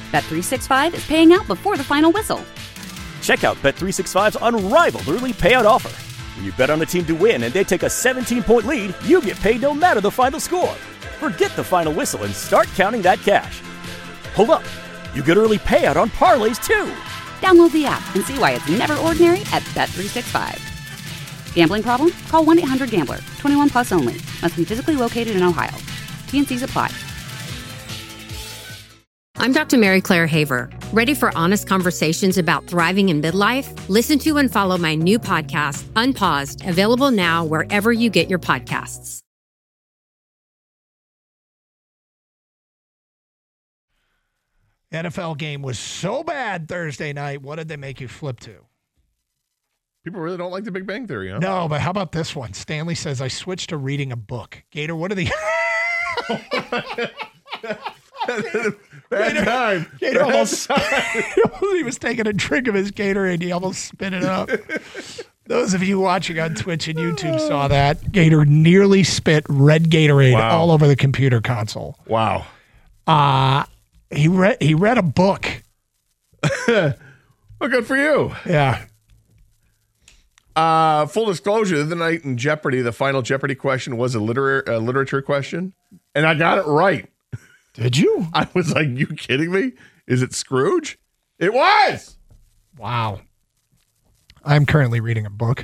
Bet365 is paying out before the final whistle. Check out Bet365's unrivaled early payout offer. When you bet on a team to win and they take a 17-point lead, you get paid no matter the final score. Forget the final whistle and start counting that cash. Hold up. You get early payout on parlays, too. Download the app and see why it's never ordinary at Bet365. Gambling problem? Call 1-800-GAMBLER. 21 plus only. Must be physically located in Ohio. T&Cs apply. I'm Dr. Mary Claire Haver. Ready for honest conversations about thriving in midlife? Listen to and follow my new podcast, Unpaused, available now wherever you get your podcasts. NFL game was so bad Thursday night. What did they make you flip to? People really don't like the Big Bang Theory, huh? No, but how about this one? Stanley says, I switched to reading a book. Gator, what are the... Bad time. Gator almost... he was taking a drink of his Gatorade. He almost spit it up. Those of you watching on Twitch and YouTube saw that. Gator nearly spit red Gatorade all over the computer console. Wow. He read a book. Well, good for you. Yeah. Full disclosure, the other night in Jeopardy, the final Jeopardy question was a literature question, and I got it right. Did you? I was like, you kidding me? Is it Scrooge? It was! Wow. I'm currently reading a book.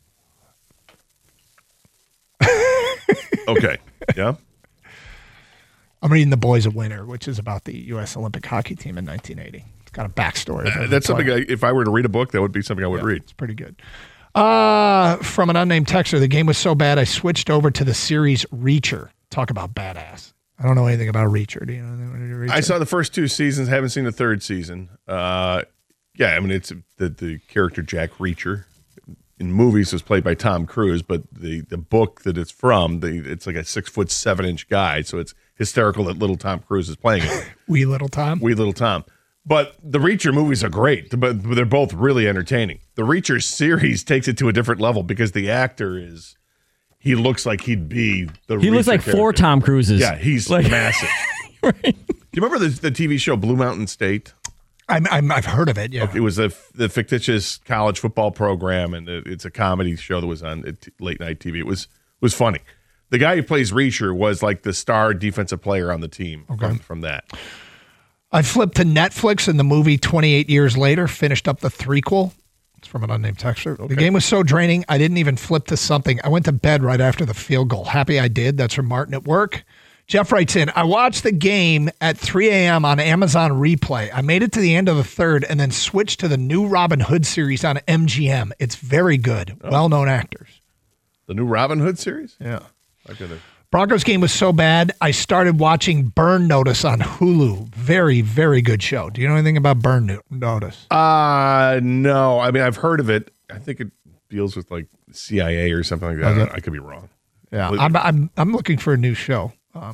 Okay. Yeah? I'm reading The Boys of Winter, which is about the U.S. Olympic hockey team in 1980. It's got a backstory. That's something, if I were to read a book, that would be something I would read. It's pretty good. From an unnamed texter, the game was so bad, I switched over to the series Reacher. Talk about badass. I don't know anything about Reacher. Do you know anything about Reacher? I saw the first 2 seasons, haven't seen the 3rd season. Yeah, I mean, it's the character Jack Reacher in movies was played by Tom Cruise, but the book that it's from, it's like a 6'7" guy, so it's hysterical that little Tom Cruise is playing it. Wee little Tom. But the Reacher movies are great, but they're both really entertaining. The Reacher series takes it to a different level because the actor he looks like he'd be the He Reacher looks like character. 4 Tom Cruises. Yeah, he's like, massive. Right. Do you remember the TV show Blue Mountain State? I've heard of it, yeah. Okay, it was the fictitious college football program, and it's a comedy show that was on late night TV. It was funny. The guy who plays Reacher was like the star defensive player on the team from that. I flipped to Netflix and the movie 28 Years Later, finished up the threequel. It's from an unnamed texter. Okay. The game was so draining, I didn't even flip to something. I went to bed right after the field goal. Happy I did. That's from Martin at work. Jeff writes in, I watched the game at 3 a.m. on Amazon Replay. I made it to the end of the 3rd and then switched to the new Robin Hood series on MGM. It's very good. Oh. Well-known actors. The new Robin Hood series? Yeah. Broncos game was so bad, I started watching Burn Notice on Hulu. Very, very good show. Do you know anything about Burn Notice? No. I mean, I've heard of it. I think it deals with like CIA or something like that. I could be wrong. Yeah, I'm looking for a new show.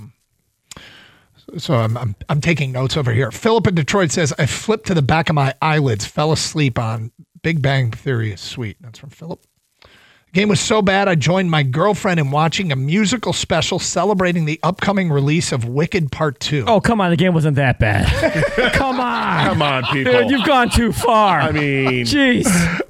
So I'm taking notes over here. Philip in Detroit says, I flipped to the back of my eyelids, fell asleep on Big Bang Theory is sweet. That's from Philip. The game was so bad, I joined my girlfriend in watching a musical special celebrating the upcoming release of Wicked Part 2. Oh, come on. The game wasn't that bad. Come on. Come on, people. Dude, you've gone too far. I mean. Jeez.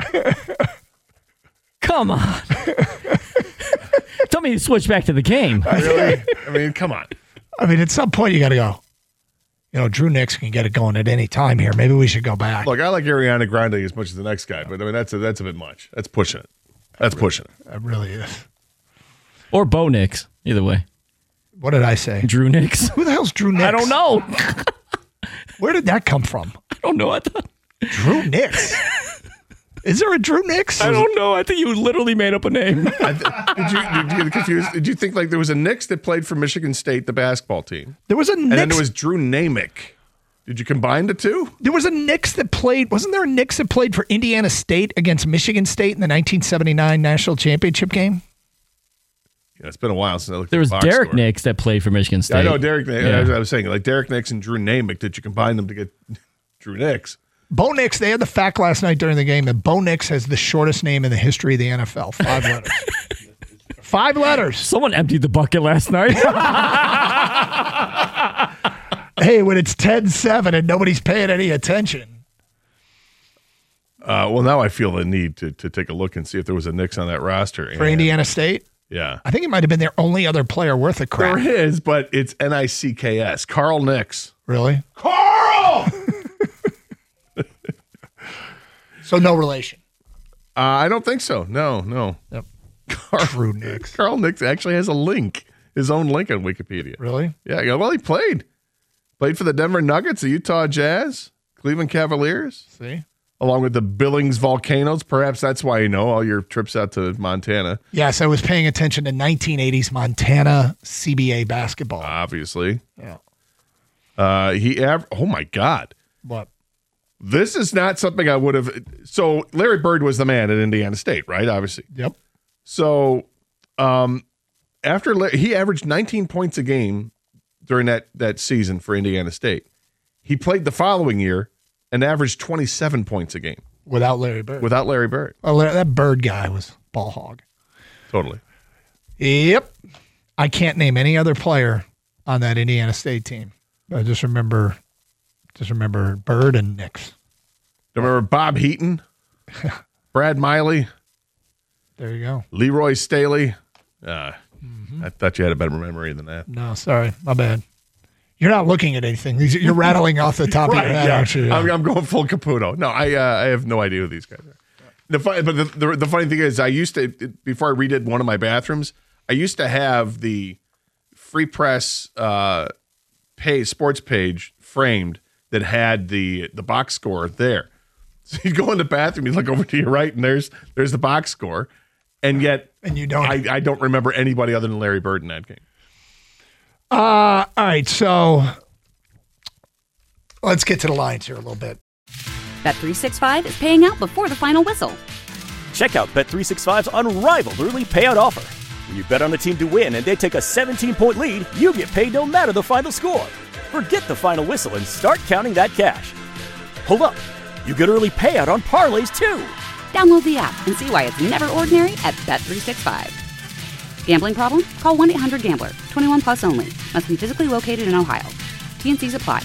Come on. Tell me you switch back to the game. Really? I mean, come on. I mean, at some point you got to go. You know, Drew Nix can get it going at any time here. Maybe we should go back. Look, I like Ariana Grande as much as the next guy, but I mean, that's a bit much. That's pushing it. That's pushing it. It really is. Or Bo Nix. Either way. What did I say? Drew Nix. Who the hell's Drew Nix? I don't know. Where did that come from? I don't know. I thought Drew Nix. Is there a Drew Nix? I don't know. I think you literally made up a name. Did you get confused? Did you think like there was a Nix that played for Michigan State, the basketball team? There was a Nix. And then there was Drew Namick. Did you combine the two? There was a Nix that played. Wasn't there a Nix that played for Indiana State against Michigan State in the 1979 national championship game? Yeah, it's been a while since I looked There at was the box Derek score. Nix that played for Michigan State. Yeah, I know Derek Nix. Yeah. I was saying, like Derek Nix and Drew Namick, did you combine them to get Drew Nix? Bo Nix, they had the fact last night during the game that Bo Nix has the shortest name in the history of the NFL. 5 letters. 5 letters. Someone emptied the bucket last night. Hey, when it's 10-7 and nobody's paying any attention. Well, now I feel the need to take a look and see if there was a Nix on that roster. For Indiana State? Yeah. I think it might have been their only other player worth a crap. There is, but it's Nicks. Carl Nix. Really? Carl! So no relation. I don't think so. No. Yep. True Nix. Carl Nix actually has a link, his own link on Wikipedia. Really? Yeah. Well, he played for the Denver Nuggets, the Utah Jazz, Cleveland Cavaliers. See? Along with the Billings Volcanoes. Perhaps that's why you know all your trips out to Montana. Yes, I was paying attention to 1980s Montana CBA basketball. Obviously. Yeah. Oh, my God. What? This is not something I would have. So Larry Bird was the man at Indiana State, right? Obviously. Yep. So he averaged 19 points a game during that season for Indiana State. He played the following year and averaged 27 points a game. Without Larry Bird. Oh, that Bird guy was ball hog. Totally. Yep. I can't name any other player on that Indiana State team. I just remember Bird and Nix. Remember Bob Heaton? Brad Miley? There you go. Leroy Staley? I thought you had a better memory than that. No, sorry. My bad. You're not looking at anything. You're rattling off the top of your head, aren't you? I'm going full Caputo. No, I have no idea who these guys are. The funny thing is, I used to, before I redid one of my bathrooms, I used to have the Free Press sports page framed that had the box score there. So you'd go in the bathroom, you look over to your right, and there's the box score, and yet you don't. I don't remember anybody other than Larry Bird in that game. All right, so let's get to the lines here a little bit. Bet365 is paying out before the final whistle. Check out Bet365's unrivaled early payout offer. When you bet on a team to win and they take a 17-point lead, you get paid no matter the final score. Forget the final whistle and start counting that cash. Hold up. You get early payout on parlays, too. Download the app and see why it's never ordinary at Bet365. Gambling problem? Call 1-800-GAMBLER. 21 plus only. Must be physically located in Ohio. T&Cs apply.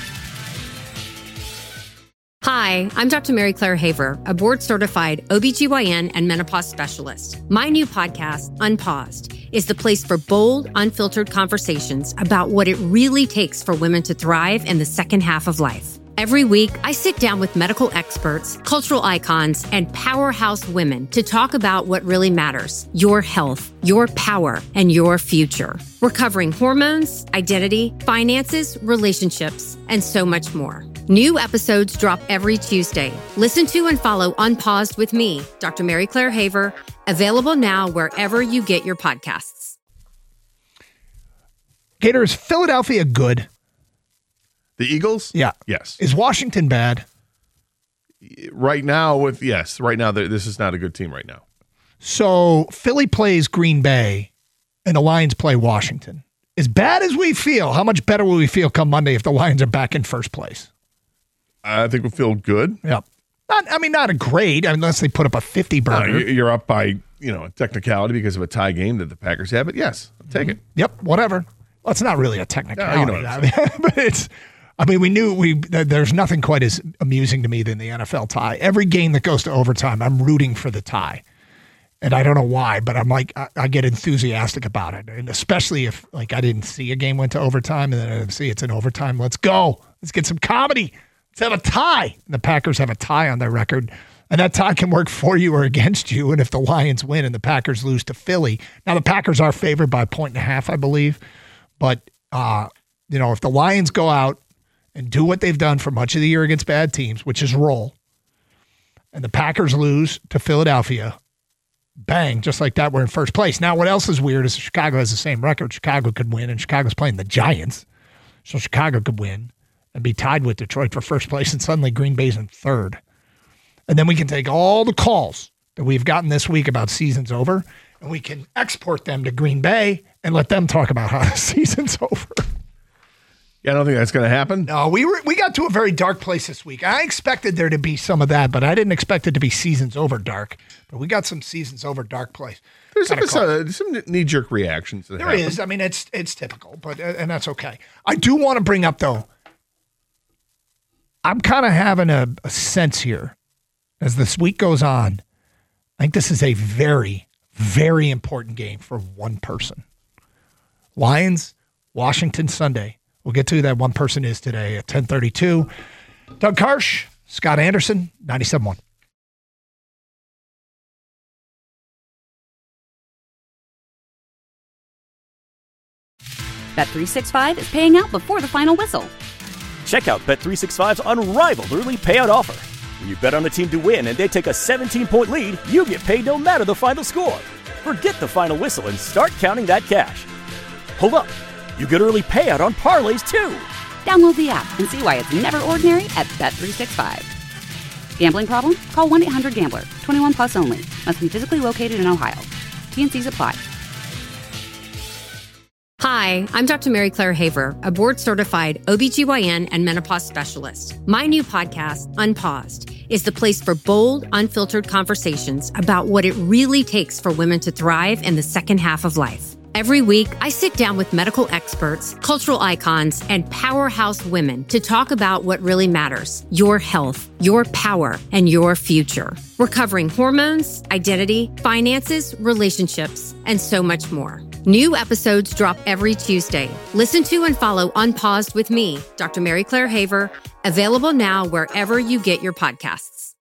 Hi, I'm Dr. Mary Claire Haver, a board-certified OBGYN and menopause specialist. My new podcast, Unpaused, is the place for bold, unfiltered conversations about what it really takes for women to thrive in the second half of life. Every week, I sit down with medical experts, cultural icons, and powerhouse women to talk about what really matters: your health, your power, and your future. We're covering hormones, identity, finances, relationships, and so much more. New episodes drop every Tuesday. Listen to and follow Unpaused with me, Dr. Mary Claire Haver, available now wherever you get your podcasts. Gator, is Philadelphia good? The Eagles? Yeah. Yes. Is Washington bad? Right now, this is not a good team right now. So Philly plays Green Bay and the Lions play Washington. As bad as we feel, how much better will we feel come Monday if the Lions are back in first place? I think we'll feel good. Yeah. Not a great, unless they put up a 50-burger. You're up by, technicality because of a tie game that the Packers have, but yes, I'll take it. Yep, whatever. Well, it's not really a technicality. No, what I'm saying. But it's... we knew there's nothing quite as amusing to me than the NFL tie. Every game that goes to overtime, I'm rooting for the tie. And I don't know why, but I'm like, I get enthusiastic about it. And especially if, I didn't see a game went to overtime and then I see it's in overtime. Let's go. Let's get some comedy. Let's have a tie. And the Packers have a tie on their record. And that tie can work for you or against you. And if the Lions win and the Packers lose to Philly. Now, the Packers are favored by 1.5, I believe. But, if the Lions go out and do what they've done for much of the year against bad teams, which is roll, and the Packers lose to Philadelphia, bang, just like that, we're in first place. Now, what else is weird is Chicago has the same record. Chicago could win, and Chicago's playing the Giants. So Chicago could win and be tied with Detroit for first place, and suddenly Green Bay's in third. And then we can take all the calls that we've gotten this week about season's over, and we can export them to Green Bay and let them talk about how the season's over. Yeah, I don't think that's going to happen. No, we got to a very dark place this week. I expected there to be some of that, but I didn't expect it to be seasons over dark. But we got some seasons over dark place. There's some knee-jerk reactions. There is. It's typical, and that's okay. I do want to bring up, though, I'm kind of having a sense here as this week goes on. I think this is a very, very important game for one person. Lions, Washington Sunday. We'll get to who that one person is today at 10:32. Doug Karsh, Scott Anderson, 97.1. Bet365 is paying out before the final whistle. Check out Bet365's unrivaled early payout offer. When you bet on a team to win and they take a 17-point lead, you get paid no matter the final score. Forget the final whistle and start counting that cash. Hold up. You get early payout on parlays, too. Download the app and see why it's never ordinary at Bet365. Gambling problem? Call 1-800-GAMBLER. 21 plus only. Must be physically located in Ohio. T&Cs apply. Hi, I'm Dr. Mary Claire Haver, a board-certified OBGYN and menopause specialist. My new podcast, Unpaused, is the place for bold, unfiltered conversations about what it really takes for women to thrive in the second half of life. Every week, I sit down with medical experts, cultural icons, and powerhouse women to talk about what really matters: your health, your power, and your future. We're covering hormones, identity, finances, relationships, and so much more. New episodes drop every Tuesday. Listen to and follow Unpaused with me, Dr. Mary Claire Haver, available now wherever you get your podcasts.